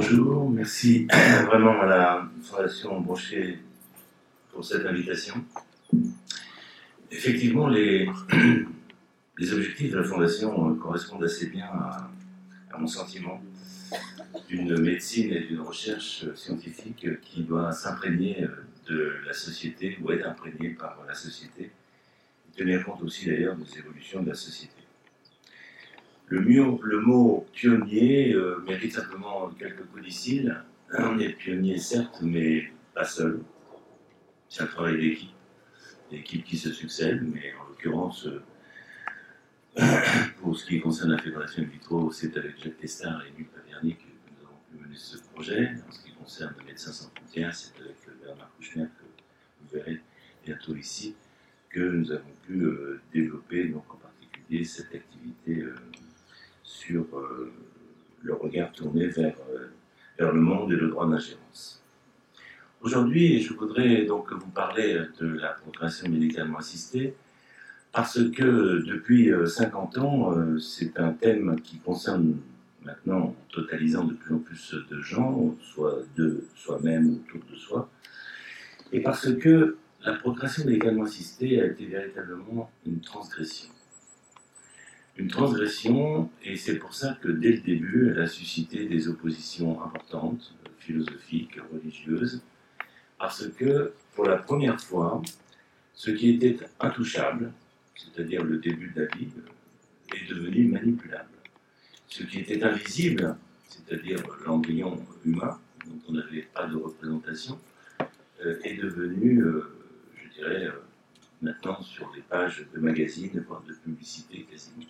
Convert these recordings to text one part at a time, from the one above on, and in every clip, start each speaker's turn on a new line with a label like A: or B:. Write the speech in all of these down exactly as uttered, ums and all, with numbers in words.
A: Bonjour, merci vraiment à la Fondation Brochet pour cette invitation. Effectivement, les, les objectifs de la Fondation correspondent assez bien à, à mon sentiment d'une médecine et d'une recherche scientifique qui doit s'imprégner de la société ou être imprégnée par la société, et tenir compte aussi d'ailleurs des évolutions de la société. Le, mot, le mot pionnier euh, mérite simplement quelques codicilles. On est pionnier certes, mais pas seul. C'est un travail d'équipe, d'équipe qui se succèdent, mais en l'occurrence, euh, pour ce qui concerne la fédération in vitro, c'est avec Jacques Testard et Luc Paverny que nous avons pu mener ce projet. En ce qui concerne les Médecins sans frontières, c'est avec Bernard Kouchner, que vous verrez bientôt ici, que nous avons pu euh, développer, donc en particulier, cette activité euh, sur euh, le regard tourné vers, euh, vers le monde et le droit d'ingérence. Aujourd'hui, je voudrais donc vous parler de la procréation médicalement assistée, parce que depuis cinquante ans, euh, c'est un thème qui concerne maintenant, en totalisant de plus en plus de gens, soit de soi-même ou autour de soi, et parce que la procréation médicalement assistée a été véritablement une transgression. Une transgression, et c'est pour ça que dès le début, elle a suscité des oppositions importantes, philosophiques, religieuses, parce que pour la première fois, ce qui était intouchable, c'est-à-dire le début de la vie, est devenu manipulable. Ce qui était invisible, c'est-à-dire l'embryon humain, dont on n'avait pas de représentation, est devenu, je dirais, maintenant sur les pages de magazines, voire de publicité quasiment.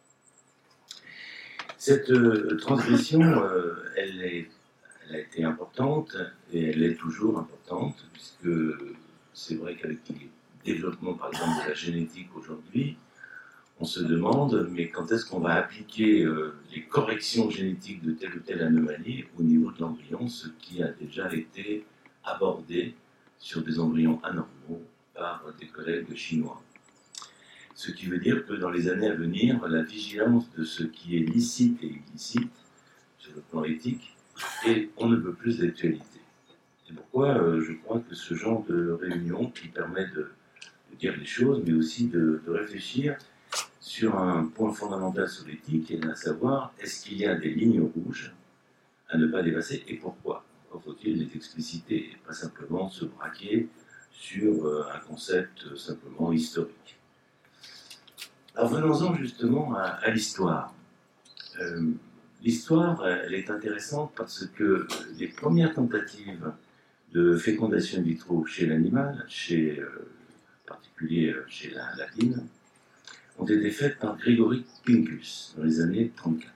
A: Cette euh, transgression, euh, elle, est, elle a été importante et elle est toujours importante, puisque c'est vrai qu'avec les développements, par exemple, de la génétique aujourd'hui, on se demande, mais quand est-ce qu'on va appliquer euh, les corrections génétiques de telle ou telle anomalie au niveau de l'embryon, ce qui a déjà été abordé sur des embryons anormaux par des collègues chinois. Ce qui veut dire que dans les années à venir, la vigilance de ce qui est licite et illicite, sur le plan éthique, est on ne peut plus d'actualité. C'est pourquoi euh, je crois que ce genre de réunion qui permet de, de dire les choses, mais aussi de, de réfléchir sur un point fondamental sur l'éthique, et à savoir, est-ce qu'il y a des lignes rouges à ne pas dépasser, et pourquoi? Pourquoi faut-il les expliciter, et pas simplement se braquer sur euh, un concept euh, simplement historique. Alors venons-en justement à, à l'histoire. Euh, l'histoire, elle est intéressante parce que les premières tentatives de fécondation in vitro chez l'animal, chez, euh, en particulier chez la lapine, ont été faites par Gregory Pincus dans les années trente-quatre.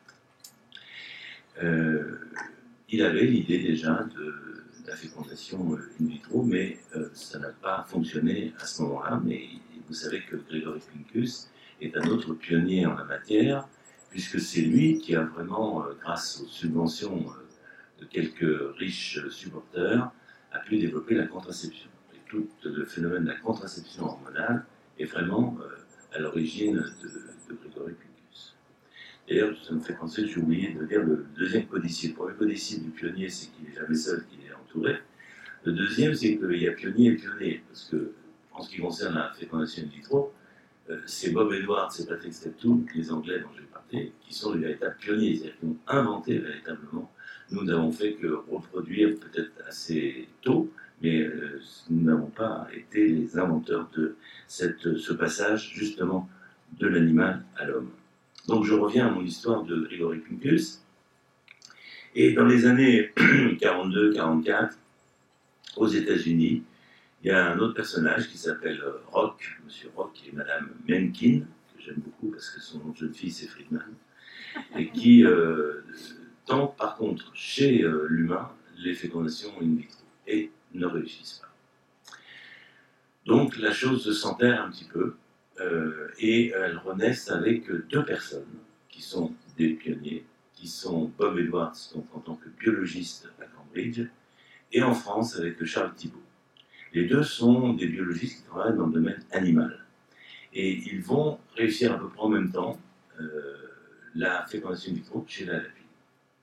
A: Euh, il avait l'idée déjà de, de la fécondation in vitro, mais euh, ça n'a pas fonctionné à ce moment-là. Mais vous savez que Gregory Pincus est un autre pionnier en la matière, puisque c'est lui qui a vraiment, euh, grâce aux subventions euh, de quelques riches supporters, a pu développer la contraception. Et tout le phénomène de la contraception hormonale est vraiment euh, à l'origine de, de Gregory Pincus. D'ailleurs, ça me fait penser, j'ai oublié de dire le deuxième codicile. Le premier codicile du pionnier, c'est qu'il n'est jamais seul, qu'il est entouré. Le deuxième, c'est qu'il y a pionnier et pionnier, parce que, en ce qui concerne la fécondation in vitro, c'est Bob Edwards et Patrick Steptoe, les Anglais dont je vais parler, qui sont les véritables pionniers, c'est-à-dire qui ont inventé véritablement. Nous n'avons fait que reproduire peut-être assez tôt, mais euh, nous n'avons pas été les inventeurs de cette, ce passage justement de l'animal à l'homme. Donc je reviens à mon histoire de Gregory Pincus. Et dans les années quarante-deux quarante-quatre, aux États-Unis, il y a un autre personnage qui s'appelle Rock, Monsieur Rock, et Madame Mencken, que j'aime beaucoup parce que son nom de jeune fille c'est Friedman, et qui euh, tente par contre chez euh, l'humain les fécondations in vitro, et ne réussissent pas. Donc la chose s'enterre un petit peu, euh, et elles renaissent avec deux personnes qui sont des pionniers, qui sont Bob Edwards, donc en tant que biologiste à Cambridge, et en France avec Charles Thibault. Les deux sont des biologistes qui travaillent dans le domaine animal. Et ils vont réussir à peu près en même temps euh, la fécondation in vitro chez la lapine.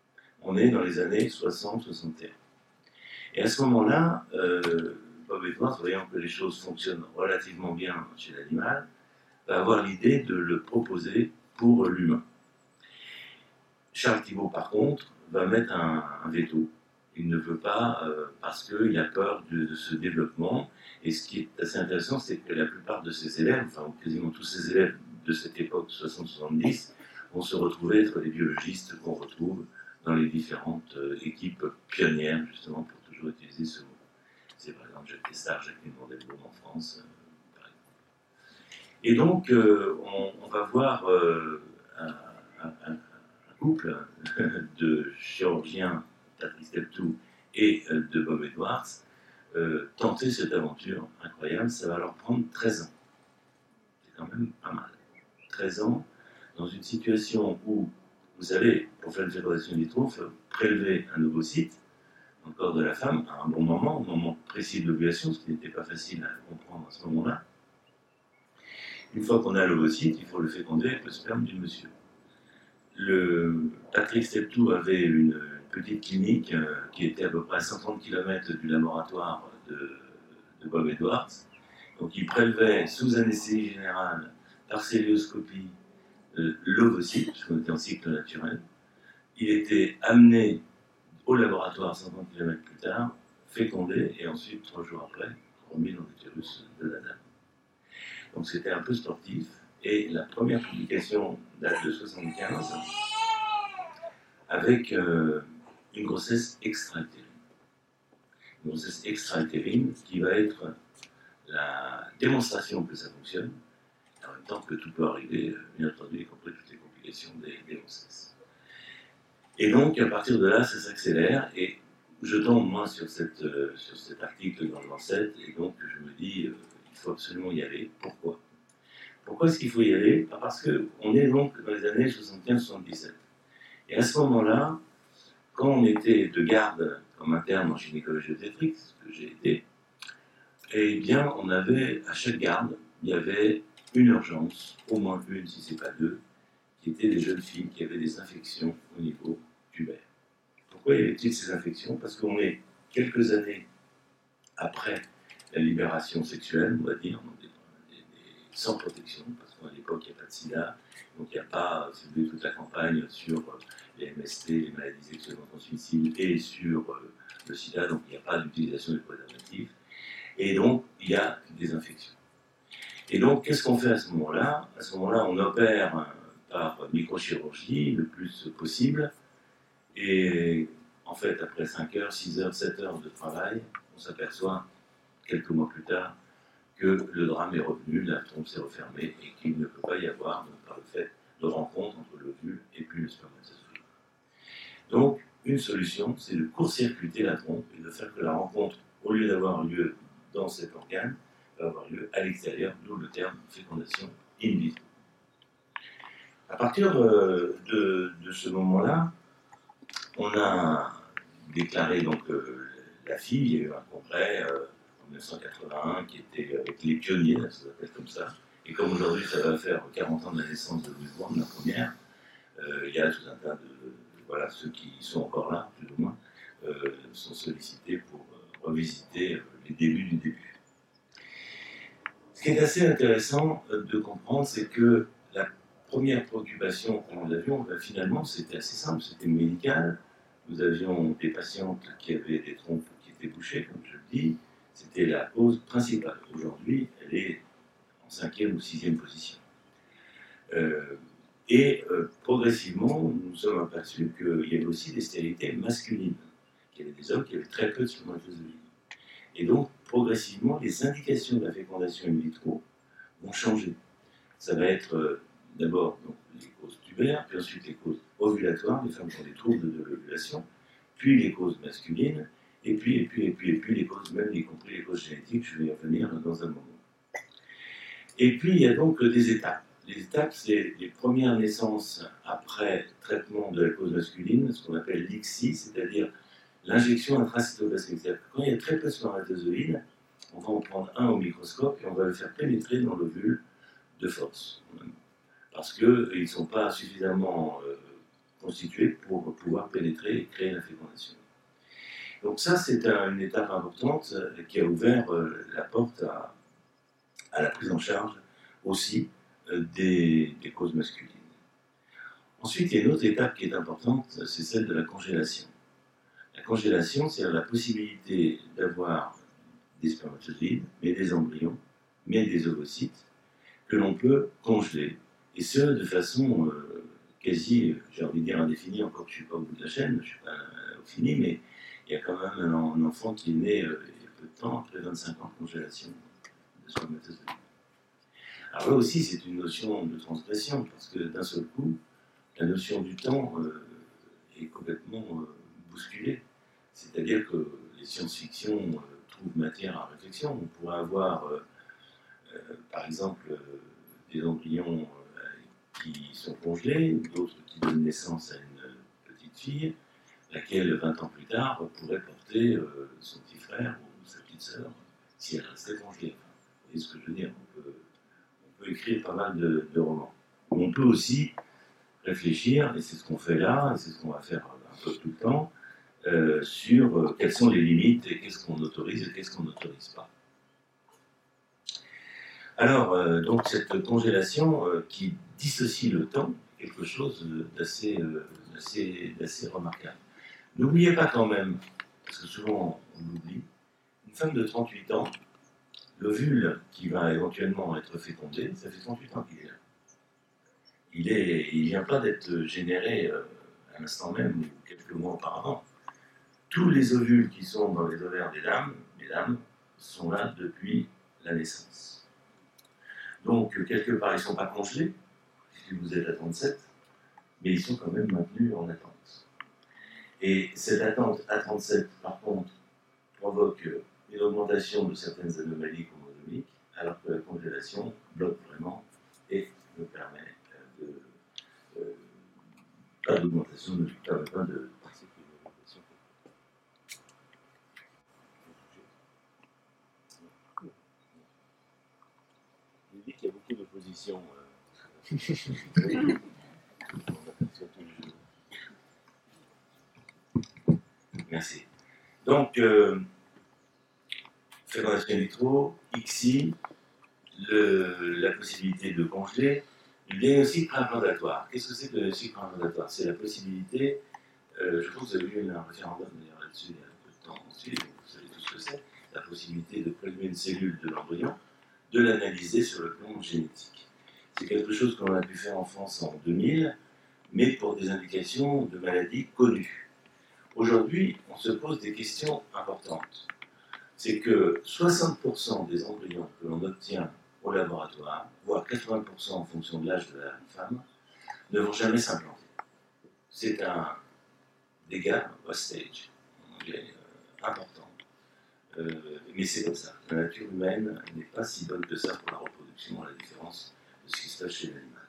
A: on est dans les années soixante soixante et un. Et à ce moment-là, euh, Bob Edwards, voyant que les choses fonctionnent relativement bien chez l'animal, va avoir l'idée de le proposer pour l'humain. Charles Thibault, par contre, va mettre un, un veto. Il ne veut pas, euh, parce qu'il a peur de, de ce développement. Et ce qui est assez intéressant, c'est que la plupart de ses élèves, enfin quasiment tous ses élèves de cette époque, soixante soixante-dix, vont se retrouver être des biologistes qu'on retrouve dans les différentes euh, équipes pionnières, justement, pour toujours utiliser ce mot. C'est par exemple Jacques Testard, Jacqueline Mandelbaum en France, euh, par exemple. Et donc, euh, on, on va voir euh, un, un, un, couple de chirurgiens, Patrick Steptoe et euh, de Bob Edwards, euh, tenter cette aventure incroyable. Ça va leur prendre treize ans. C'est quand même pas mal. treize ans, dans une situation où, vous savez, pour faire une fécondation in vitro, il faut prélever un ovocyte dans le corps de la femme à un bon moment, au moment précis de l'ovulation, ce qui n'était pas facile à comprendre à ce moment-là. Une fois qu'on a l'ovocyte, il faut le féconder avec le sperme du monsieur. Le Patrick Steptoe avait une petite clinique euh, qui était à peu près à cent trente kilomètres du laboratoire de, de Bob Edwards. Donc il prélevait sous anesthésie générale, par célioscopie, euh, l'ovocyte, puisqu'on était en cycle naturel. Il était amené au laboratoire cent trente kilomètres plus tard, fécondé, et ensuite, trois jours après, remis dans l'utérus de la dame. Donc c'était un peu sportif. Et la première publication date de soixante-quinze, avec euh, une grossesse extra-utérine. Une grossesse extra-utérine qui va être la démonstration que ça fonctionne, en même temps que tout peut arriver, bien entendu, y compris toutes les complications des, des grossesses. Et donc, à partir de là, ça s'accélère, et je tombe, moi, sur, cette, euh, sur cet article dans le Lancet, et donc je me dis, euh, il faut absolument y aller. Pourquoi ? Pourquoi est-ce qu'il faut y aller ? Parce qu'on est donc dans les années soixante-quinze soixante-dix-sept. Et à ce moment-là, quand on était de garde comme interne en gynécologie obstétrique, ce que j'ai été, eh bien, on avait, à chaque garde, il y avait une urgence, au moins une, si ce n'est pas deux, qui étaient des jeunes filles qui avaient des infections au niveau tubaire. Pourquoi y avait-il ces infections ? Parce qu'on est quelques années après la libération sexuelle, on va dire, sans protection, parce qu'à l'époque, il n'y a pas de sida, donc il n'y a pas, si vous voulez, toute la campagne sur les M S T, les maladies sexuellement transmissibles, et sur euh, le sida, donc il n'y a pas d'utilisation des préservatifs, et donc il y a des infections. Et donc, qu'est-ce qu'on fait à ce moment-là ? À ce moment-là, on opère euh, par microchirurgie le plus possible, et en fait, après cinq heures, six heures, sept heures de travail, on s'aperçoit, quelques mois plus tard, que le drame est revenu, la trompe s'est refermée et qu'il ne peut pas y avoir, donc, par le fait de rencontre entre l'ovule et puis le spermatozoïde. Donc, une solution, c'est de court-circuiter la trompe et de faire que la rencontre, au lieu d'avoir lieu dans cet organe, va avoir lieu à l'extérieur, d'où le terme fécondation in vitro. À partir euh, de, de ce moment-là, on a déclaré donc euh, la fille, il y a eu un congrès euh, en mille neuf cent quatre-vingt-un qui était avec les pionniers, ça s'appelle comme ça, et comme aujourd'hui ça va faire quarante ans de la naissance de Louise Brown, la première, euh, il y a tout un tas de, voilà, ceux qui sont encore là, plus ou moins, euh, sont sollicités pour euh, revisiter euh, les débuts du début. Ce qui est assez intéressant euh, de comprendre, c'est que la première préoccupation que nous avions, ben, finalement, c'était assez simple, c'était médical. Nous avions des patientes qui avaient des trompes qui étaient bouchées, comme je le dis. C'était la cause principale. Aujourd'hui, elle est en cinquième ou sixième position. Euh, et euh, progressivement, nous nous sommes aperçus qu'il y avait aussi des stérilités masculines, qu'il y avait des hommes qui avaient très peu de spermatozoïdes. Et donc, progressivement, les indications de la fécondation in vitro vont changer. Ça va être euh, d'abord donc, les causes tubaires, puis ensuite les causes ovulatoires, les femmes qui ont des troubles de l'ovulation, puis les causes masculines, et puis, et puis, et puis, et puis les causes même, y compris les causes génétiques, je vais y revenir dans un moment. Et puis, il y a donc des étapes. Les étapes, c'est les premières naissances après traitement de la cause masculine, ce qu'on appelle l'I C S I, c'est-à-dire l'injection intracytoplasmique. C'est-à-dire que quand il y a très peu de spermatozoïdes, on va en prendre un au microscope et on va le faire pénétrer dans l'ovule de force. Parce qu'ils ne sont pas suffisamment euh, constitués pour pouvoir pénétrer et créer la fécondation. Donc ça, c'est un, une étape importante qui a ouvert euh, la porte à, à la prise en charge aussi euh, des, des causes masculines. Ensuite, il y a une autre étape qui est importante, c'est celle de la congélation. La congélation, c'est la possibilité d'avoir des spermatozoïdes, mais des embryons, mais des ovocytes, que l'on peut congeler, et ce, de façon euh, quasi, j'ai envie de dire indéfinie, encore que je ne suis pas au bout de la chaîne, je ne suis pas au fini, mais il y a quand même un, un enfant qui est né euh, il y a peu de temps, après vingt-cinq ans de congélation de spermatozoïdes. Alors là aussi, c'est une notion de transgression, parce que d'un seul coup, la notion du temps euh, est complètement euh, bousculée. C'est-à-dire que les science-fiction euh, trouvent matière à réflexion. On pourrait avoir, euh, euh, par exemple, euh, des embryons euh, qui sont congelés, d'autres qui donnent naissance à une petite fille, laquelle, vingt ans plus tard, pourrait porter euh, son petit frère ou sa petite sœur, si elle restait congelée. Enfin, vous voyez ce que je veux dire, on peut, on peut écrire pas mal de, de romans. On peut aussi réfléchir, et c'est ce qu'on fait là, et c'est ce qu'on va faire un peu tout le temps, euh, sur euh, quelles sont les limites et qu'est-ce qu'on autorise et qu'est-ce qu'on n'autorise pas. Alors, euh, donc cette congélation euh, qui dissocie le temps, quelque chose d'assez euh, d'assez, d'assez remarquable. N'oubliez pas quand même, parce que souvent on l'oublie, une femme de trente-huit ans, l'ovule qui va éventuellement être fécondé, ça fait trente-huit ans qu'il est là. Il ne il vient pas d'être généré euh, à l'instant même ou quelques mois auparavant. Tous les ovules qui sont dans les ovaires des dames, des dames sont là depuis la naissance. Donc, quelque part, ils ne sont pas congelés, puisque vous êtes à trente-sept, mais ils sont quand même maintenus en attente. Et cette attente à trente-sept, par contre, provoque une augmentation de certaines anomalies chromosomiques, alors que la congélation bloque vraiment et nous permet de... Euh, pas d'augmentation, ne permet pas de participer à l'augmentation. Je dis qu'il y a beaucoup d'opposition. Euh, Merci. Donc, euh, fécondation in vitro, I C S I, le, la possibilité de congeler, le diagnostic préimplantatoire. Qu'est-ce que c'est que le diagnostic préimplantatoire? C'est la possibilité, euh, je pense que vous avez vu un référendum d'ailleurs là-dessus il y a un peu de temps ensuite, vous savez tout ce que c'est, la possibilité de prélever une cellule de l'embryon, de l'analyser sur le plan génétique. C'est quelque chose qu'on a pu faire en France en deux mille, mais pour des indications de maladies connues. Aujourd'hui, on se pose des questions importantes. C'est que soixante pour cent des embryons que l'on obtient au laboratoire, voire quatre-vingts pour cent en fonction de l'âge de la femme, ne vont jamais s'implanter. C'est un dégât, wastage, en anglais, euh, important. Euh, mais c'est comme ça. La nature humaine n'est pas si bonne que ça pour la reproduction, à la différence de ce qui se passe chez l'animal.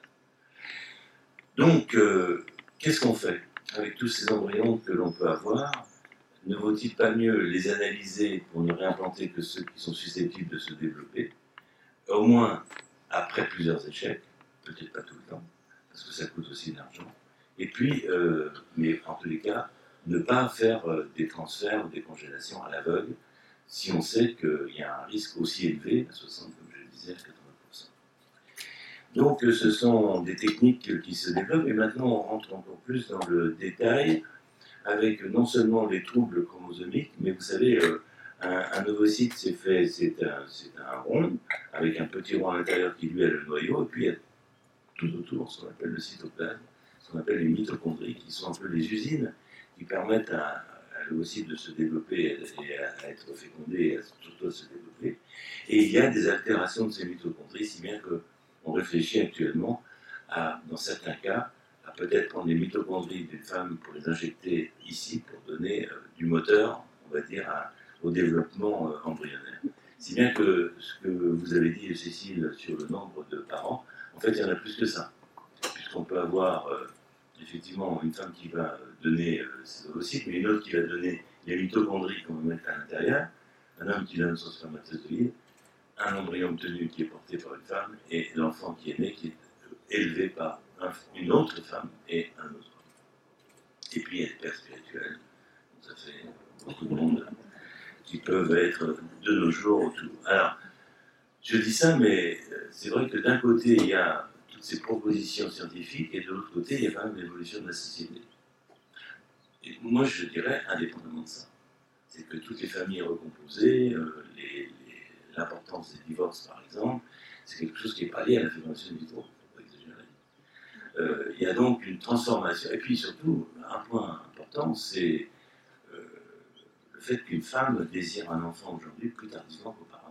A: Donc, euh, qu'est-ce qu'on fait avec tous ces embryons que l'on peut avoir? Ne vaut-il pas mieux les analyser pour ne réimplanter que ceux qui sont susceptibles de se développer, au moins après plusieurs échecs, peut-être pas tout le temps, parce que ça coûte aussi de l'argent, et puis, euh, mais en tous les cas, ne pas faire euh, des transferts ou des congélations à l'aveugle, si on sait qu'il y a un risque aussi élevé, à soixante, comme je le disais, à quatre-vingts pour cent. Donc, euh, ce sont des techniques qui se développent, et maintenant on rentre encore plus dans le détail, avec non seulement les troubles chromosomiques, mais vous savez, euh, un, un ovocyte, c'est fait, c'est un, c'est un rond, avec un petit rond à l'intérieur qui lui a le noyau, et puis il y a tout autour ce qu'on appelle le cytoplasme, ce qu'on appelle les mitochondries, qui sont un peu les usines qui permettent à, à l'ovocyte de se développer et à, à être fécondé, et à, surtout à se développer. Et il y a des altérations de ces mitochondries, si bien qu'on réfléchit actuellement à, dans certains cas, à peut-être prendre les mitochondries d'une femme pour les injecter ici, pour donner euh, du moteur, on va dire, à, au développement euh, embryonnaire. Si bien que ce que vous avez dit, Cécile, sur le nombre de parents, en fait, il y en a plus que ça. Puisqu'on peut avoir euh, effectivement une femme qui va donner euh, ses ovocytes, mais une autre qui va donner les mitochondries qu'on va mettre à l'intérieur, un homme qui donne son spermatozoïde, un embryon obtenu qui est porté par une femme, et l'enfant qui est né qui est élevé par une autre femme et un autre homme. Et puis il y a des pères spirituels, ça fait beaucoup de monde qui peuvent être de nos jours autour. Alors, je dis ça, mais c'est vrai que d'un côté, il y a toutes ces propositions scientifiques, et de l'autre côté, il y a quand même l'évolution de la société. Et moi, je dirais, indépendamment de ça, c'est que toutes les familles recomposées, euh, les, les, l'importance des divorces, par exemple, c'est quelque chose qui n'est pas lié à la fécondation in vitro, il ne faut pas exagérer. Euh, il y a donc une transformation. Et puis surtout, un point important, c'est euh, le fait qu'une femme désire un enfant aujourd'hui plus tardivement qu'auparavant.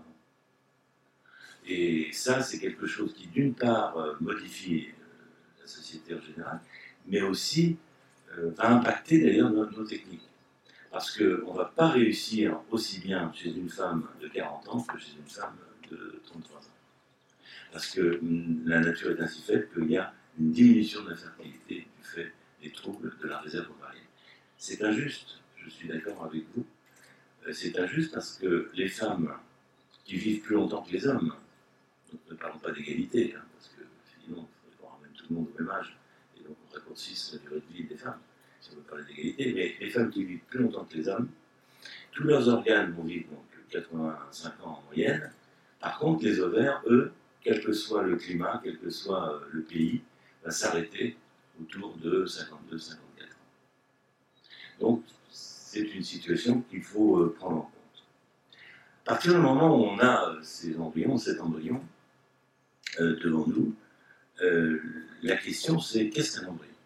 A: Et ça, c'est quelque chose qui, d'une part, euh, modifie euh, la société en général, mais aussi euh, va impacter d'ailleurs nos, nos techniques. Parce qu'on ne va pas réussir aussi bien chez une femme de quarante ans que chez une femme de trente-trois ans. Parce que hum, la nature est ainsi faite qu'il y a une diminution de la fertilité du fait des troubles de la réserve ovarienne. C'est injuste, je suis d'accord avec vous, c'est injuste parce que les femmes qui vivent plus longtemps que les hommes, donc ne parlons pas d'égalité, hein, parce que sinon il faudrait qu'on ramène tout le monde au même âge, et donc on raccourcisse la durée de vie des femmes, si on veut parler d'égalité, mais les femmes qui vivent plus longtemps que les hommes, tous leurs organes vont vivre donc quatre-vingt-cinq ans en moyenne. Par contre, les ovaires, eux, quel que soit le climat, quel que soit le pays, va s'arrêter autour de cinquante-deux à cinquante-quatre ans. Donc, c'est une situation qu'il faut prendre en compte. À partir du moment où on a ces embryons, cet embryon euh, devant nous, euh, la question c'est qu'est-ce qu'un embryon?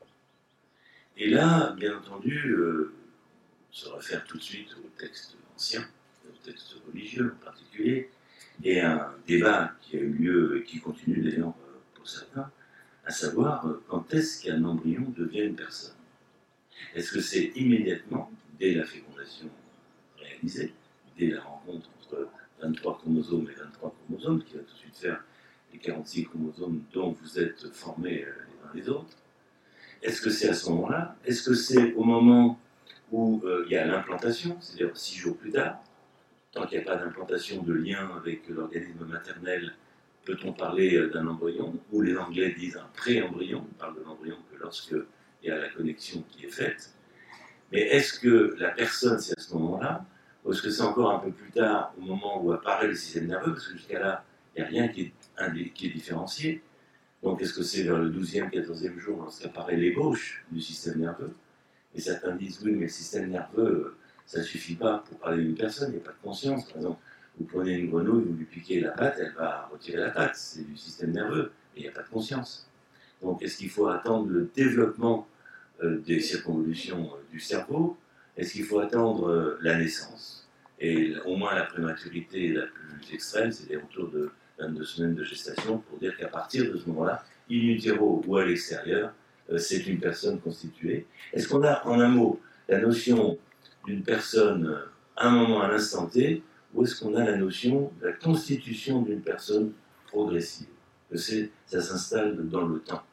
A: Et là, bien entendu, euh, on se réfère tout de suite au texte ancien, au texte religieux en particulier, et un débat qui a eu lieu et qui continue d'ailleurs pour certains, à savoir quand est-ce qu'un embryon devient une personne. Est-ce que c'est immédiatement, dès la fécondation réalisée, dès la rencontre entre vingt-trois chromosomes et vingt-trois chromosomes, qui va tout de suite faire les quarante-six chromosomes dont vous êtes formés les uns les autres? Est-ce que c'est à ce moment-là? Est-ce que c'est au moment où euh, il y a l'implantation, c'est-à-dire six jours plus tard? Tant qu'il n'y a pas d'implantation de lien avec l'organisme maternel, peut-on parler d'un embryon? Ou les Anglais disent un pré-embryon, on parle de l'embryon que lorsque il y a la connexion qui est faite. Mais est-ce que la personne, c'est à ce moment-là, ou est-ce que c'est encore un peu plus tard, au moment où apparaît le système nerveux? Parce que jusqu'à là, il n'y a rien qui est, qui est différencié. Donc est-ce que c'est vers le douzième, quatorzième jour, lorsqu'apparaît l'ébauche du système nerveux? Et certains disent, oui, mais le système nerveux, ça ne suffit pas pour parler d'une personne, il n'y a pas de conscience. Par exemple, vous prenez une grenouille, vous lui piquez la patte, elle va retirer la patte, c'est du système nerveux, et il n'y a pas de conscience. Donc est-ce qu'il faut attendre le développement euh, des circonvolutions euh, du cerveau? Est-ce qu'il faut attendre euh, la naissance? Et au moins la prématurité la plus extrême, c'est autour de vingt-deux semaines de gestation, pour dire qu'à partir de ce moment-là, in utero ou à l'extérieur, euh, c'est une personne constituée. Est-ce qu'on a, en un mot, la notion d'une personne à un moment, à l'instant T, ou est-ce qu'on a la notion de la constitution d'une personne progressive, que c'est, ça s'installe dans le temps?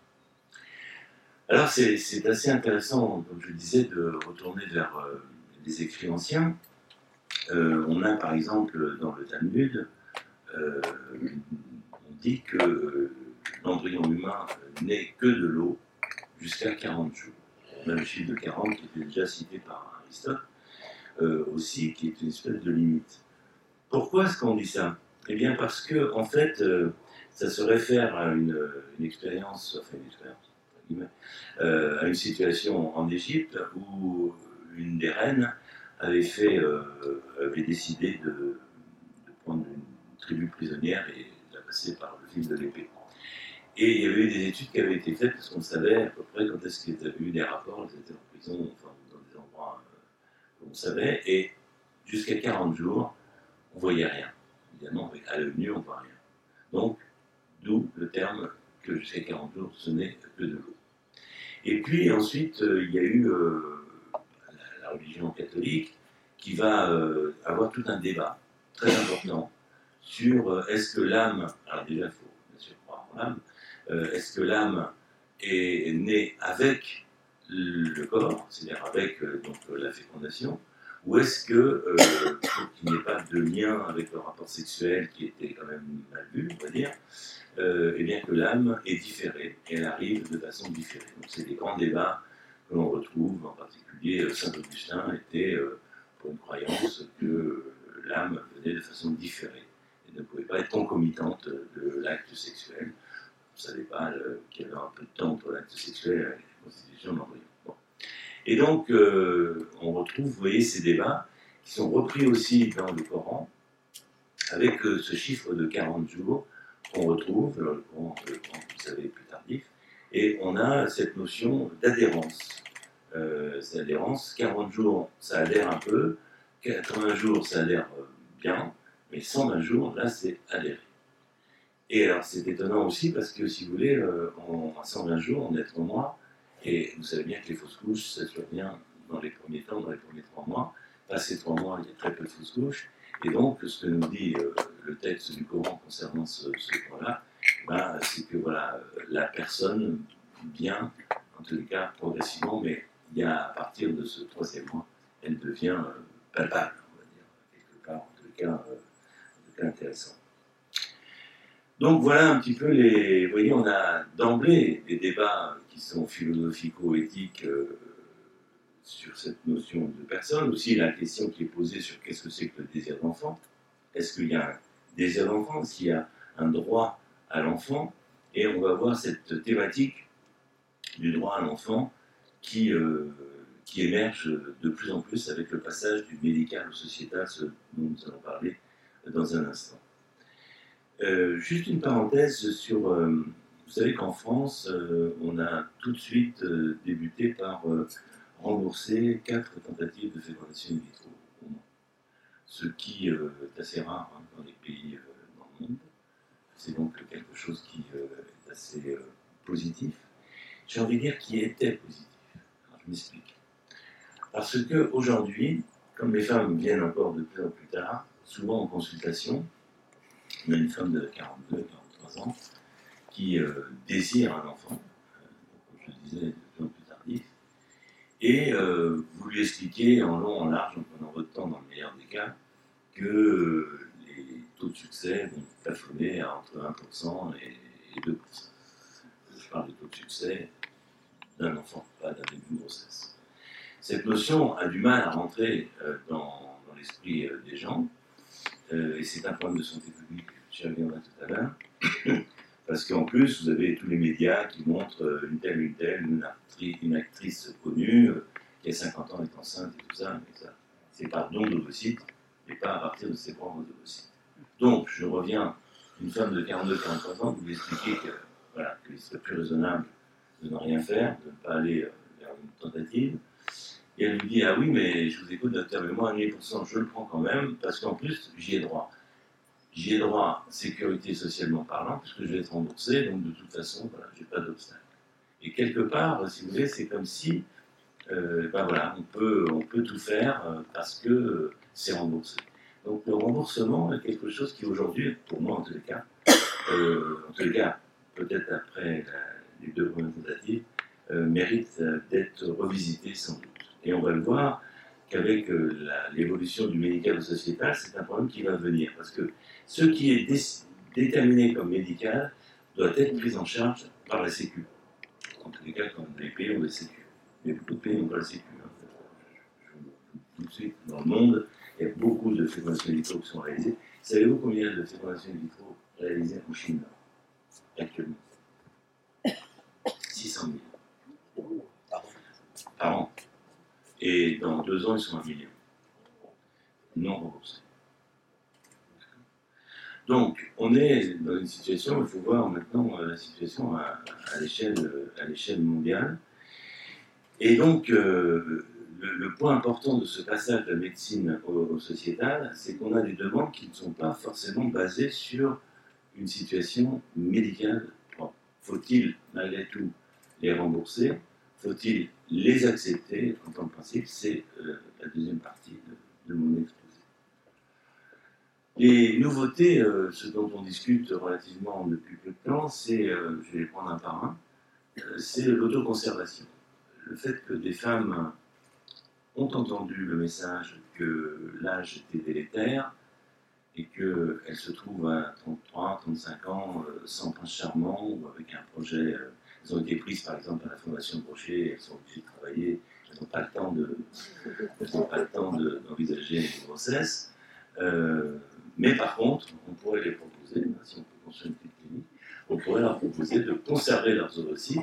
A: Alors c'est, c'est assez intéressant, comme je le disais, de retourner vers euh, les écrits anciens. Euh, on a par exemple dans le Talmud, euh, on dit que euh, l'embryon humain n'est que de l'eau jusqu'à quarante jours. On a le chiffre de quarante qui était déjà cité par Aristote. Euh, aussi, qui est une espèce de limite. Pourquoi est-ce qu'on dit ça? Eh bien parce que, en fait, euh, ça se réfère à une, une expérience, enfin une expérience, euh, à une situation en Égypte où une des reines avait, fait, euh, avait décidé de, de prendre une tribu prisonnière et de la passer par le fil de l'épée. Et il y avait eu des études qui avaient été faites parce qu'on savait à peu près quand est-ce qu'ils avaient eu des rapports, ils étaient en prison, enfin dans des endroits on savait, et jusqu'à quarante jours, on ne voyait rien. Évidemment, à l'œil nu, on ne voit rien. Donc, d'où le terme que jusqu'à quarante jours, ce n'est que de l'eau. Et puis ensuite, euh, il y a eu euh, la, la religion catholique qui va euh, avoir tout un débat très important sur euh, est-ce que l'âme, alors déjà il faut bien sûr croire en l'âme, euh, est-ce que l'âme est née avec le corps, c'est-à-dire avec euh, donc, la fécondation, ou est-ce que, euh, pour qu'il n'y ait pas de lien avec le rapport sexuel qui était quand même mal vu, on va dire, euh, et bien que l'âme est différée, et elle arrive de façon différée. Donc c'est des grands débats que l'on retrouve, en particulier Saint Augustin était euh, pour une croyance que euh, l'âme venait de façon différée et ne pouvait pas être concomitante de l'acte sexuel. On ne savait pas euh, qu'il y avait un peu de temps entre l'acte sexuel et la constitution de l'embryon. Bon. Et donc, euh, on retrouve, vous voyez, ces débats qui sont repris aussi dans le Coran, avec euh, ce chiffre de quarante jours qu'on retrouve, dans le Coran, le Coran, vous savez, plus tardif, et on a cette notion d'adhérence. Euh, cette adhérence, quarante jours, ça adhère un peu, quatre-vingts jours, ça adhère euh, bien, mais cent vingt jours, là, c'est adhérer. Et alors, c'est étonnant aussi parce que, si vous voulez, euh, en, à cent vingt jours, on est trois mois, et vous savez bien que les fausses couches, ça survient dans les premiers temps, dans les premiers trois mois. Passé trois mois, il y a très peu de fausses couches. Et donc, ce que nous dit euh, le texte du Coran concernant ce, ce point-là, ben, c'est que voilà, la personne vient, en tous les cas, progressivement, mais il y a, à partir de ce troisième mois, elle devient euh, palpable, on va dire, quelque part, en tous les cas, euh, en tout cas intéressant. Donc voilà un petit peu les... Vous voyez, on a d'emblée des débats qui sont philosophico-éthiques euh, sur cette notion de personne. Aussi la question qui est posée sur qu'est-ce que c'est que le désir d'enfant. Est-ce qu'il y a un désir d'enfant? Est-ce qu'il y a un droit à l'enfant? Et on va voir cette thématique du droit à l'enfant qui, euh, qui émerge de plus en plus avec le passage du médical au sociétal, ce dont nous allons parler dans un instant. Euh, juste une parenthèse sur... Euh, vous savez qu'en France, euh, on a tout de suite euh, débuté par euh, rembourser quatre tentatives de fécondation in vitro au moins. Ce qui euh, est assez rare hein, dans les pays euh, dans le monde. C'est donc quelque chose qui euh, est assez euh, positif. J'ai envie de dire qui était positif. Alors, je m'explique. Parce qu'aujourd'hui, comme les femmes viennent encore de plus en plus tard, souvent en consultation, on a une femme de quarante-deux à quarante-trois ans qui euh, désire un enfant, euh, comme je le disais, de plus en plus tardif, et euh, vous lui expliquez en long, en large, en prenant votre temps dans le meilleur des cas, que euh, les taux de succès vont plafonner à entre un pour cent et deux pour cent. Je parle de taux de succès d'un enfant, pas d'un début de grossesse. Cette notion a du mal à rentrer euh, dans, dans l'esprit euh, des gens, euh, et c'est un problème de santé publique, j'y reviendrai tout à l'heure, parce qu'en plus, vous avez tous les médias qui montrent une telle, une telle, une actrice, une actrice connue, euh, qui a cinquante ans, est enceinte et tout ça, mais ça, c'est par don d'ovocytes, mais pas à partir de ses propres ovocytes. Donc, je reviens, une femme de quarante-deux à quarante-trois ans, vous lui expliquez que, voilà, qu'il serait plus raisonnable de ne rien faire, de ne pas aller euh, vers une tentative. Et elle lui dit, ah oui, mais je vous écoute, docteur, mais moi, un virgule cinq pour cent, je le prends quand même, parce qu'en plus, j'y ai droit. J'y ai droit, sécurité socialement parlant, puisque je vais être remboursé, donc de toute façon, voilà, je n'ai pas d'obstacle. Et quelque part, si vous voulez, c'est comme si, euh, ben voilà, on peut, on peut tout faire euh, parce que euh, c'est remboursé. Donc le remboursement est quelque chose qui aujourd'hui, pour moi en tous les cas, euh, en tous les cas, peut-être après la, les deux premières tentatives, euh, mérite euh, d'être revisité sans doute. Et on va le voir qu'avec euh, la, l'évolution du médical au sociétal, c'est un problème qui va venir. Parce que ce qui est dé- déterminé comme médical doit être pris en charge par la Sécu. En tous les cas, quand les pays ont des Sécu. Mais beaucoup de pays n'ont pas la Sécu. Hein. Tout de suite, dans le monde, il y a beaucoup de fécondations in vitro qui sont réalisées. Savez-vous combien de fécondations in vitro réalisées en Chine actuellement? six cent mille. Par an. Et dans deux ans, ils sont un million. Non remboursés. Donc, on est dans une situation, il faut voir maintenant la situation à, à, l'échelle, à l'échelle mondiale. Et donc, euh, le, le point important de ce passage de la médecine au, au sociétal, c'est qu'on a des demandes qui ne sont pas forcément basées sur une situation médicale propre. Faut-il, malgré tout, les rembourser? Faut-il les accepter en tant que principe? C'est euh, la deuxième partie de, de mon exposé. Les nouveautés, euh, ce dont on discute relativement depuis peu de temps, c'est, euh, je vais les prendre un par un, euh, c'est l'autoconservation. Le fait que des femmes ont entendu le message que l'âge était délétère et qu'elles se trouvent à trente-trois, trente-cinq ans euh, sans prince charmant ou avec un projet, euh, elles ont été prises par exemple à la Fondation Brochet, elles sont obligées de travailler, elles n'ont pas le temps de, elles n'ont pas le temps de, d'envisager une grossesse. Euh, mais par contre, on pourrait les proposer, si on peut construire une petite clinique, on pourrait leur proposer de conserver leurs ovocytes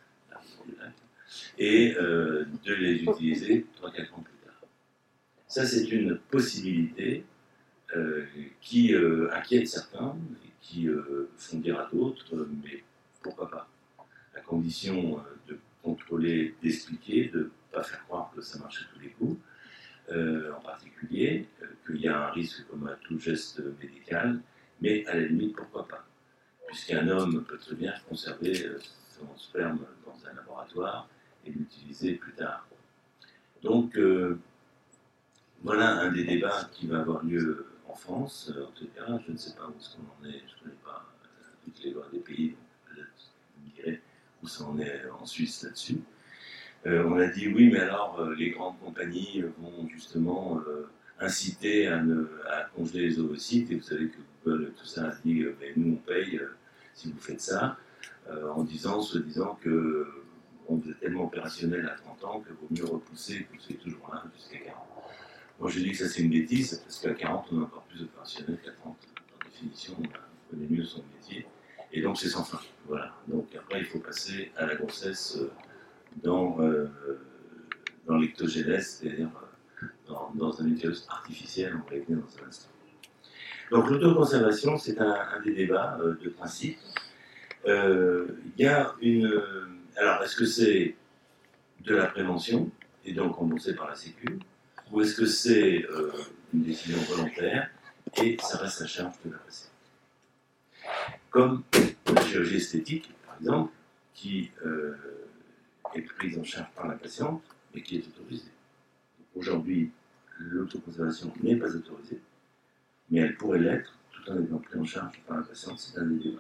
A: et euh, de les utiliser trois à quatre ans plus tard. Ça, c'est une possibilité euh, qui euh, inquiète certains, et qui euh, font dire à d'autres, mais pourquoi pas, à condition euh, de contrôler, d'expliquer, de ne pas faire croire que ça marche à tous les coups, euh, en particulier, euh, qu'il y a un risque comme à tout geste médical, mais à la limite, pourquoi pas, puisqu'un homme peut très bien conserver euh, son sperme dans un laboratoire et l'utiliser plus tard. Donc, euh, voilà un des débats qui va avoir lieu en France, en tout cas, je ne sais pas où est-ce qu'on en est, je ne connais pas euh, toutes les lois des pays, donc peut-être vous me direz où ça en est en Suisse là-dessus. Euh, on a dit oui, mais alors euh, les grandes compagnies vont justement euh, inciter à, ne, à congeler les ovocytes, et vous savez que Google, tout ça, a dit euh, mais nous on paye euh, si vous faites ça, euh, en disant, se disant que euh, on est tellement opérationnel à trente ans qu'il vaut mieux repousser, que vous soyez toujours là jusqu'à quarante. Moi je dis que ça c'est une bêtise, parce qu'à quarante on est encore plus opérationnel qu'à trente. Par définition, on connaît mieux son métier, et donc c'est sans fin. Voilà. Donc après il faut passer à la grossesse euh, dans, euh, dans l'ectogénèse, c'est-à-dire euh, dans, dans un utérus artificiel, on va y venir dans un instant. Donc l'autoconservation, c'est un, un des débats euh, de principe. Il euh, y a une... Euh, alors, est-ce que c'est de la prévention, et donc remboursé par la Sécu, ou est-ce que c'est euh, une décision volontaire, et ça reste à charge de la patiente? Comme la chirurgie esthétique, par exemple, qui euh, est prise en charge par la patiente, mais qui est autorisée. Aujourd'hui, l'autoconservation n'est pas autorisée, mais elle pourrait l'être, tout en étant prise en charge par la patiente, c'est un des débats.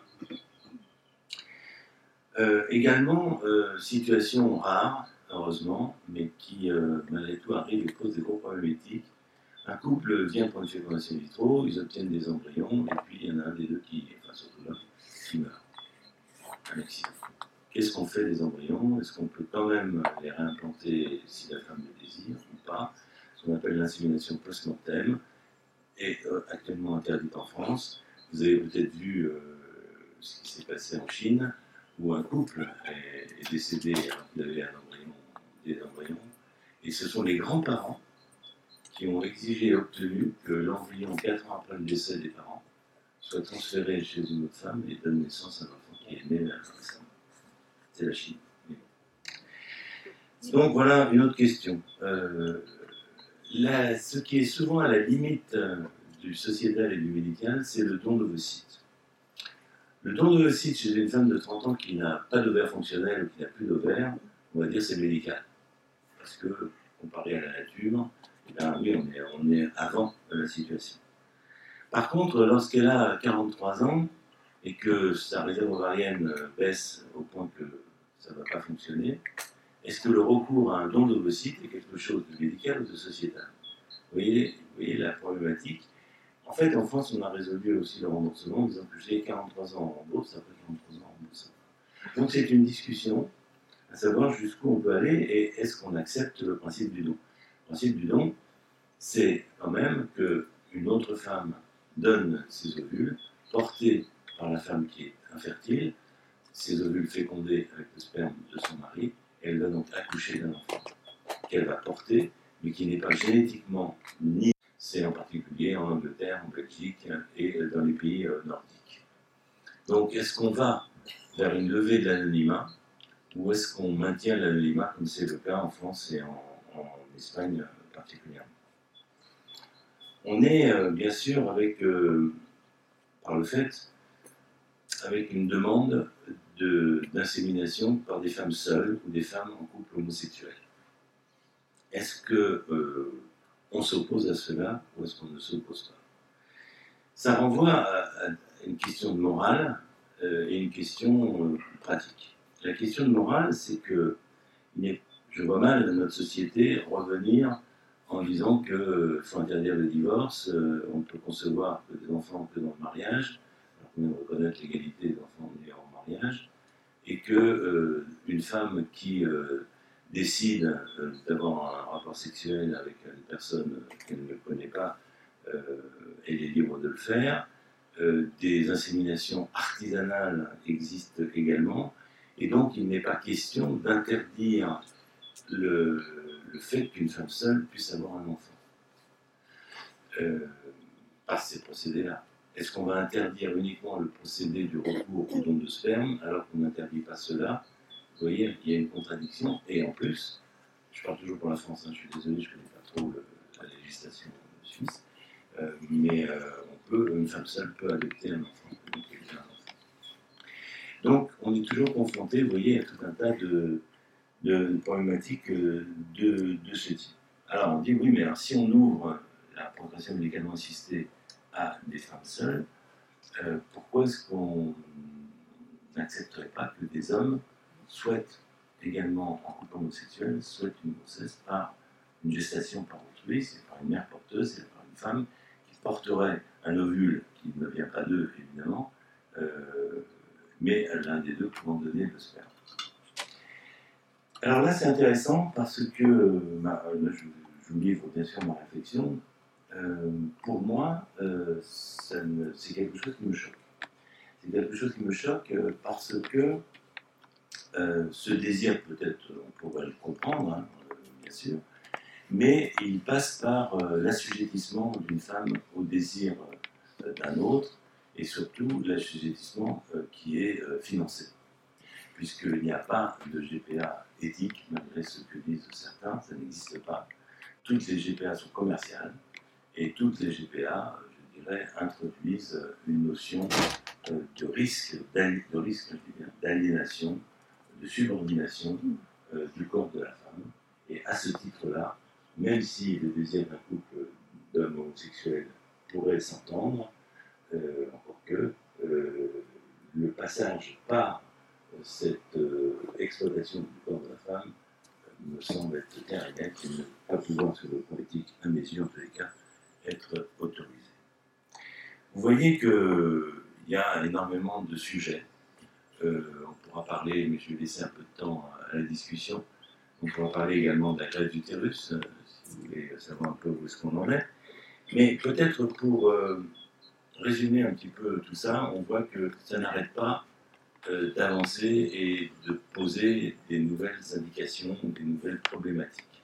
A: Euh, également, euh, situation rare, heureusement, mais qui euh, malgré tout arrive et pose des gros problèmes éthiques. Un couple vient pour une fécondation in vitro, ils obtiennent des embryons, et puis il y en a un des deux qui, enfin surtout l'un, qui meurt. Un accident. Qu'est-ce qu'on fait des embryons? Est-ce qu'on peut quand même les réimplanter si la femme le désire ou pas? Ce qu'on appelle l'insémination post-mortem est euh, actuellement interdite en France. Vous avez peut-être vu euh, ce qui s'est passé en Chine, où un couple est, est décédé alors qu'il avait un embryon, des embryons, et ce sont les grands-parents qui ont exigé et obtenu que l'embryon, quatre ans après le décès des parents, soit transféré chez une autre femme et donne naissance à un enfant qui est né récemment. C'est la Chine. Donc voilà une autre question. Euh, la, ce qui est souvent à la limite euh, du sociétal et du médical, c'est le don d'ovocytes. Le don d'ovocytes chez une femme de trente ans qui n'a pas d'ovaire fonctionnel ou qui n'a plus d'ovaire, on va dire c'est médical. Parce que, comparé à la nature, eh bien, oui, on est, on est avant la situation. Par contre, lorsqu'elle a quarante-trois ans et que sa réserve ovarienne baisse au point que ça ne va pas fonctionner, est-ce que le recours à un don d'ovocytes est quelque chose de médical ou de sociétal? Vous voyez, vous voyez la problématique. En fait, en France, on a résolu aussi le remboursement en disant que j'ai quarante-trois ans en bourse, après quarante-trois ans en bourse. Donc c'est une discussion à savoir jusqu'où on peut aller et est-ce qu'on accepte le principe du don. Le principe du don, c'est quand même qu'une autre femme donne ses ovules, portés par la femme qui est infertile, ses ovules fécondés avec le sperme de son mari, et elle va donc accoucher d'un enfant qu'elle va porter, mais qui n'est pas génétiquement ni... C'est en particulier en Angleterre, en Belgique et dans les pays nordiques. Donc, est-ce qu'on va vers une levée de l'anonymat ou est-ce qu'on maintient l'anonymat comme c'est le cas en France et en, en Espagne particulièrement? On est euh, bien sûr avec, euh, par le fait, avec une demande de, d'insémination par des femmes seules ou des femmes en couple homosexuel. Est-ce que euh, on s'oppose à cela ou est-ce qu'on ne s'oppose pas? Ça renvoie à, à une question de morale euh, et une question euh, pratique. La question de morale, c'est que je vois mal notre société revenir en disant qu'il euh, faut interdire le divorce, euh, on ne peut concevoir que des enfants que dans le mariage, alors qu'on vient de reconnaître l'égalité des enfants nés en mariage, et que euh, une femme qui euh, décide euh, d'avoir un rapport sexuel avec une personne qu'elle ne connaît pas, euh, elle est libre de le faire. Euh, des inséminations artisanales existent également, et donc il n'est pas question d'interdire le, le fait qu'une femme seule puisse avoir un enfant euh, par ces procédés-là. Est-ce qu'on va interdire uniquement le procédé du recours au don de sperme alors qu'on n'interdit pas cela? Vous voyez, il y a une contradiction, et en plus, je parle toujours pour la France, hein, je suis désolé, je ne connais pas trop le, la législation suisse, euh, mais euh, on peut, une femme seule peut adopter un enfant. Donc, un enfant. Donc on est toujours confronté, vous voyez, à tout un tas de, de problématiques de, de ce type. Alors on dit, oui, mais alors, si on ouvre la procréation médicalement assistée à des femmes seules, euh, pourquoi est-ce qu'on n'accepterait pas que des hommes souhaitent également, en couple homosexuel, souhaitent une grossesse par une gestation par autrui, c'est par une mère porteuse, c'est par une femme qui porterait un ovule qui ne vient pas d'eux, évidemment, euh, mais l'un des deux pouvant donner le sperme. Alors là, c'est intéressant parce que, bah, là, je, je vous livre bien sûr ma réflexion. Euh, pour moi, euh, c'est quelque chose qui me choque. C'est quelque chose qui me choque euh, parce que euh, ce désir, peut-être, on pourrait le comprendre, hein, euh, bien sûr, mais il passe par euh, l'assujettissement d'une femme au désir euh, d'un autre, et surtout l'assujettissement euh, qui est euh, financé. Puisqu'il n'y a pas de G P A éthique, malgré ce que disent certains, ça n'existe pas. Toutes les G P A sont commerciales, et toutes les G P A, je dirais, introduisent une notion de risque, de risque d'aliénation, de subordination euh, du corps de la femme. Et à ce titre-là, même si le désir d'un couple d'hommes homosexuels pourrait s'entendre, euh, encore que euh, le passage par cette euh, exploitation du corps de la femme euh, me semble être clair et net et ne pas pouvoir, sur le plan éthique, à mes yeux en tous les cas, être autorisé. Vous voyez qu'il y a énormément de sujets. Euh, on pourra parler, mais je vais laisser un peu de temps à la discussion, on pourra parler également de la greffe d'utérus, euh, si vous voulez savoir un peu où est-ce qu'on en est. Mais peut-être pour euh, résumer un petit peu tout ça, on voit que ça n'arrête pas euh, d'avancer et de poser des nouvelles indications, des nouvelles problématiques.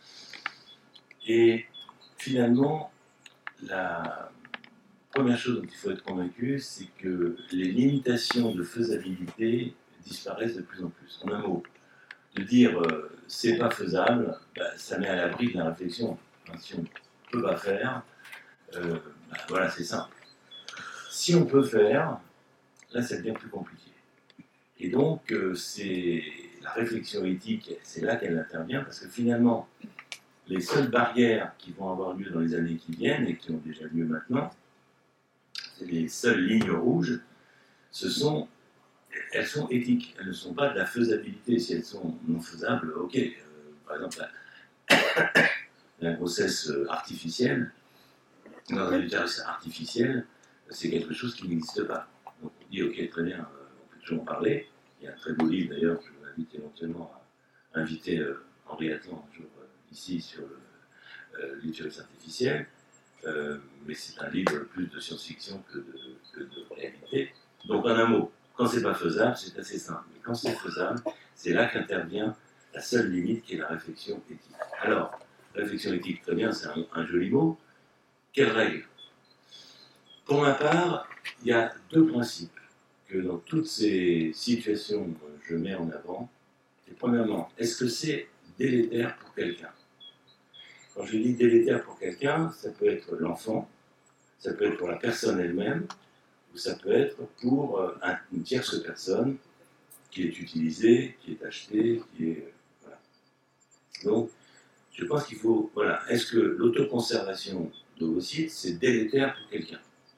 A: Et finalement, la première chose dont il faut être convaincu, c'est que les limitations de faisabilité disparaissent de plus en plus. En un mot, de dire euh, c'est pas faisable, bah, ça met à l'abri de la réflexion. Enfin, si on ne peut pas faire, euh, bah, voilà, c'est simple. Si on peut faire, là, ça devient plus compliqué. Et donc, euh, c'est la réflexion éthique, c'est là qu'elle intervient, parce que finalement, les seules barrières qui vont avoir lieu dans les années qui viennent, et qui ont déjà lieu maintenant, les seules lignes rouges, ce sont, elles sont éthiques, elles ne sont pas de la faisabilité. Si elles sont non faisables, ok. Euh, par exemple, la, la grossesse artificielle, dans un utérus artificiel, c'est quelque chose qui n'existe pas. Donc on dit, ok, très bien, euh, on peut toujours en parler. Il y a un très beau livre d'ailleurs, je vous invite éventuellement à inviter euh, Henri Atlan un jour euh, ici sur euh, l'utérus artificiel. Euh, mais c'est un livre plus de science-fiction que de, que de réalité. Donc en un mot, quand c'est pas faisable, c'est assez simple. Mais quand c'est faisable, c'est là qu'intervient la seule limite qui est la réflexion éthique. Alors, réflexion éthique, très bien, c'est un, un joli mot. Quelles règles? Pour ma part, il y a deux principes que dans toutes ces situations je mets en avant. Et premièrement, est-ce que c'est délétère pour quelqu'un? Quand je dis délétère pour quelqu'un, ça peut être l'enfant, ça peut être pour la personne elle-même, ou ça peut être pour euh, un, une tierce personne qui est utilisée, qui est achetée, qui est... Euh, voilà. Donc, je pense qu'il faut... Voilà. Est-ce que l'autoconservation d'ovocytes, c'est délétère pour quelqu'un?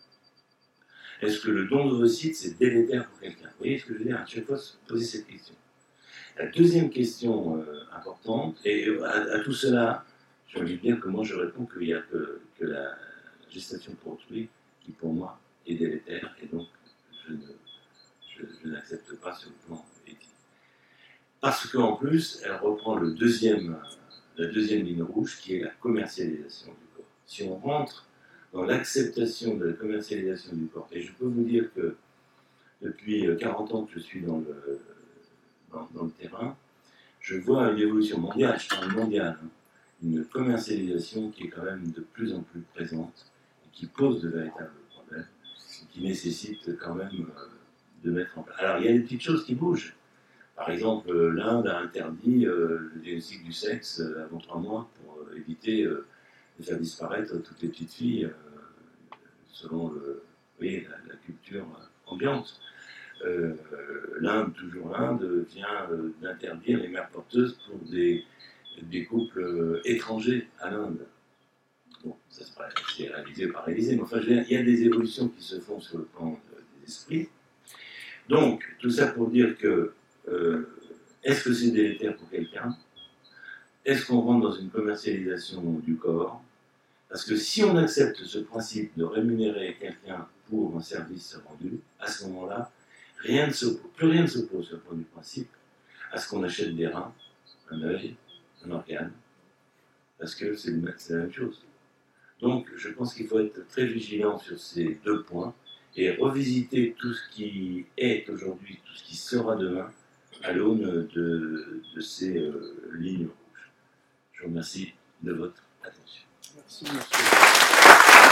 A: Est-ce que le don d'ovocytes, c'est délétère pour quelqu'un? Vous voyez ce que je veux dire? À chaque fois, se poser cette question. La deuxième question euh, importante, et à, à tout cela, j'ai envie de dire que moi je réponds qu'il n'y a que, que la gestation pour autrui qui pour moi est délétère, et donc je ne, je, je n'accepte pas sur le plan éthique. Parce qu'en plus, elle reprend le deuxième, la deuxième ligne rouge, qui est la commercialisation du corps. Si on rentre dans l'acceptation de la commercialisation du corps, et je peux vous dire que depuis quarante ans que je suis dans le, dans, dans le terrain, je vois une évolution mondiale, je parle mondiale, hein, une commercialisation qui est quand même de plus en plus présente, et qui pose de véritables problèmes, et qui nécessite quand même euh, de mettre en place. Alors il y a des petites choses qui bougent. Par exemple, l'Inde a interdit euh, le diagnostic du sexe euh, avant trois mois pour euh, éviter euh, de faire disparaître toutes les petites filles euh, selon le, oui, la, la culture ambiante. Euh, L'Inde, toujours l'Inde, vient euh, d'interdire les mères porteuses pour des, des couples euh, étrangers à l'Inde. Bon, ça c'est réalisé par réalisé, mais enfin, je veux dire, il y a des évolutions qui se font sur le plan euh, des esprits. Donc, tout ça pour dire que euh, est-ce que c'est délétère pour quelqu'un? Est-ce qu'on rentre dans une commercialisation du corps? Parce que si on accepte ce principe de rémunérer quelqu'un pour un service rendu, à ce moment-là, rien ne s'oppose, plus rien ne s'oppose sur le plan du principe à ce qu'on achète des reins, un œil, un organe, parce que c'est la même chose. Donc, je pense qu'il faut être très vigilant sur ces deux points et revisiter tout ce qui est aujourd'hui, tout ce qui sera demain, à l'aune de, de ces euh, lignes rouges. Je vous remercie de votre attention.
B: Merci, monsieur.